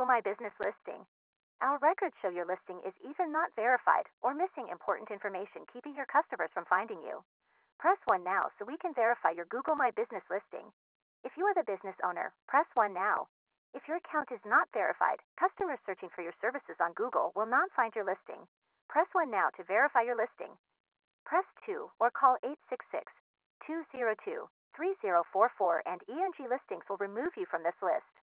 Google My Business listing. Our records show your listing is either not verified or missing important information, keeping your customers from finding you. Press 1 now so we can verify your Google My Business listing. If you are the business owner, press 1 now. If your account is not verified, customers searching for your services on Google will not find your listing. Press 1 now to verify your listing. Press 2 or call 866-202-3044 and ENG Listings will remove you from this list.